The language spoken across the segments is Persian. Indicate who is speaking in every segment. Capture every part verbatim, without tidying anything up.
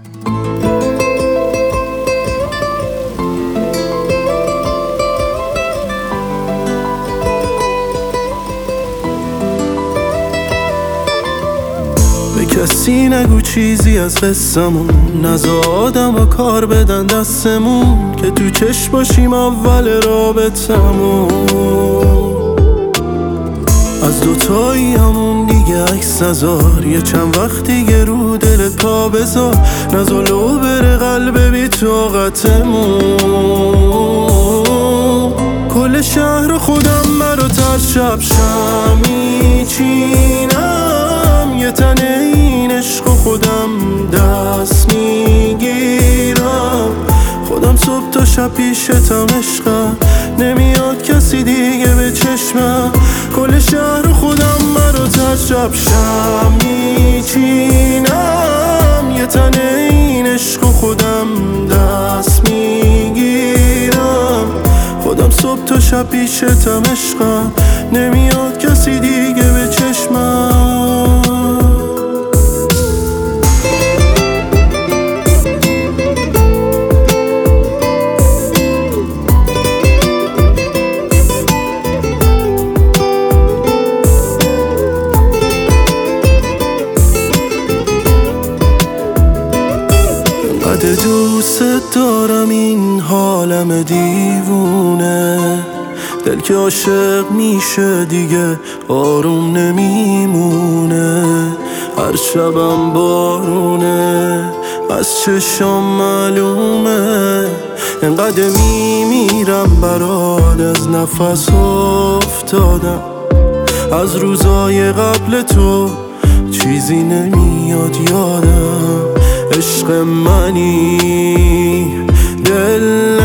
Speaker 1: کسی نگو چیزی از قصمون، نزا آدم و کار بدن دستمون که تو چشم باشیم اول رابطمون. از دوتایی همون دیگه عکس نزار، یه چند وقت دیگه رو دلت پا بذار، نزا لو بره قلب بی طاقتمون. کل شهر خودم برا تر شب شمی چینم، یه تنه این عشق خودم دست میگیرم. خودم صبح تا شب پیشتم عشقم، نمیاد کسی دیگه به چشمم. کل شهر خودم برا تر شب شم میچینم، یه تنه این عشق خودم دست میگیرم. خودم صبح تا شب پیشتم عشقم، نمیاد کسی دیگه به چشمم. قد دوست دارم این حالم دیوونه، دل که عاشق میشه دیگه آروم نمیمونه. هر شبم بارونه از چشام معلومه، انقدر میمیرم برات از نفس افتادم. از روزای قبل تو چیزی نمیاد یادم. عشق منی دل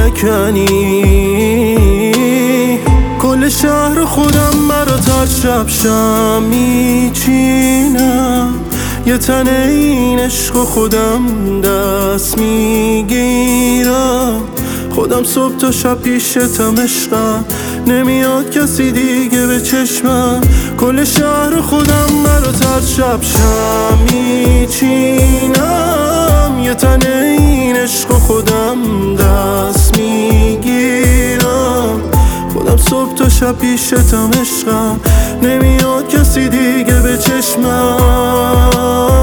Speaker 1: نکنی، کل شهر خودم برا تر شب شم میچینم. یه تنه این عشق خودم دست میگیرم. خودم صبح تا شب پیشتم عشقم، نمیاد کسی دیگه به چشمم. کل شهر خودم برا تر شب شم میچینم، یه تنه این عشق خودم دست میگیرم. خودم صبح تا شب پیشتم عشقم، نمیاد کسی دیگه به چشمم.